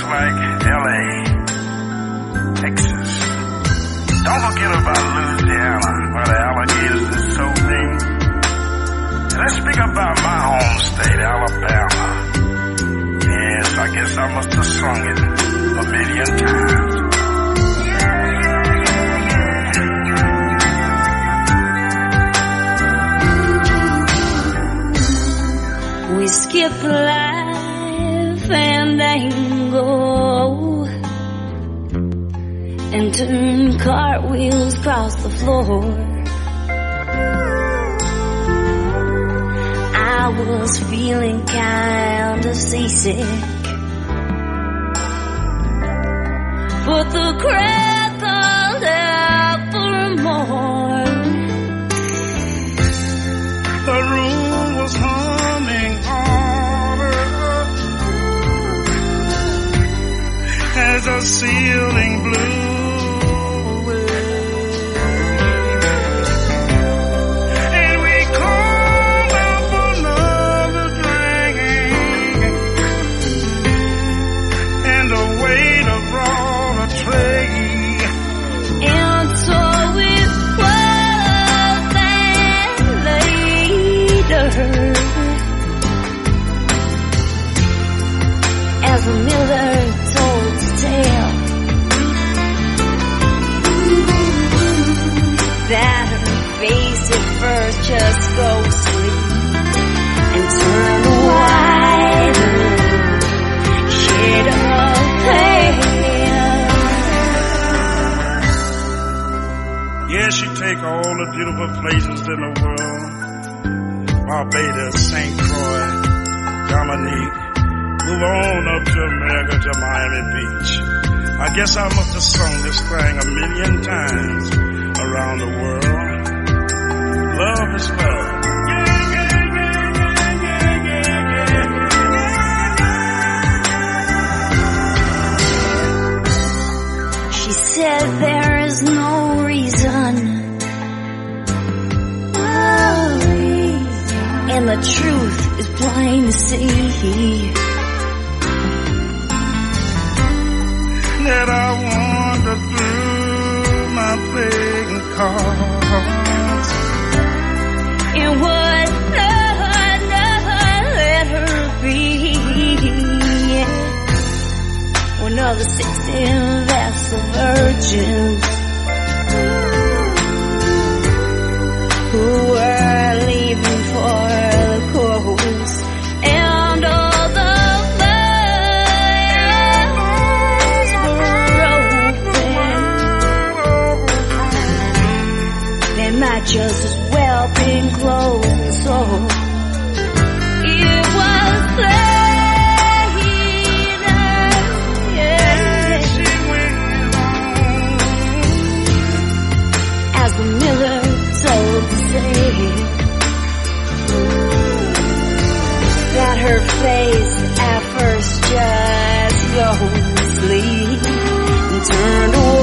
like L.A., Texas. Don't forget about Louisiana, where the alligators is so mean. And let's speak about my home state, Alabama. Yes, I guess I must have sung it a million times. We skip life and angle and turn cartwheels across the floor. I was feeling kind of seasick, but the crowd called out for more. The room was humming harder as the ceiling blew. As the miller told the tale, that her face at first just ghostly and turned white, shade of pale. Yeah, she take all the beautiful places in the world: Barbados, St. Croix, Dominique. Move on up to America, to Miami Beach. I guess I must have sung this thing a million times around the world. Love is love. She said there is no reason, and the truth is plain to see, that I wander through my playing cards. It would not let her be. Another 16 vessel virgins who were leaving for the coast, and all the might just as well been close. So it was later, yeah. She went on, as the miller told the tale, that her face at first just ghostly and turned away.